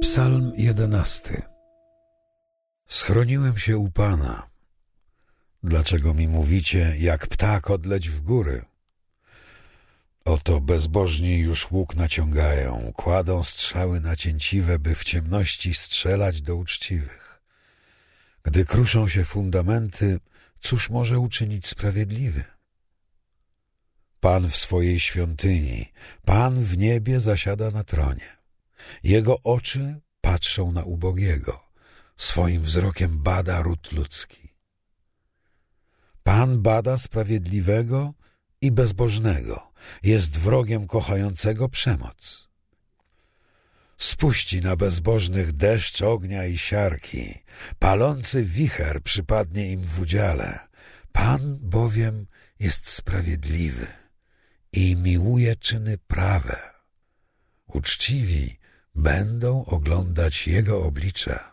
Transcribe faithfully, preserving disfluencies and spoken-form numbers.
Psalm jedenasty. Schroniłem się u Pana. Dlaczego mi mówicie, jak ptak odleć w góry? Oto bezbożni już łuk naciągają, kładą strzały nacięciwe, by w ciemności strzelać do uczciwych. Gdy kruszą się fundamenty, cóż może uczynić sprawiedliwy? Pan w swojej świątyni, Pan w niebie zasiada na tronie. Jego oczy patrzą na ubogiego, swoim wzrokiem bada ród ludzki. Pan bada sprawiedliwego i bezbożnego, jest wrogiem kochającego przemoc. Spuści na bezbożnych deszcz ognia i siarki, palący wicher przypadnie im w udziale. Pan bowiem jest sprawiedliwy i miłuje czyny prawe. Uczciwi będą oglądać Jego oblicze.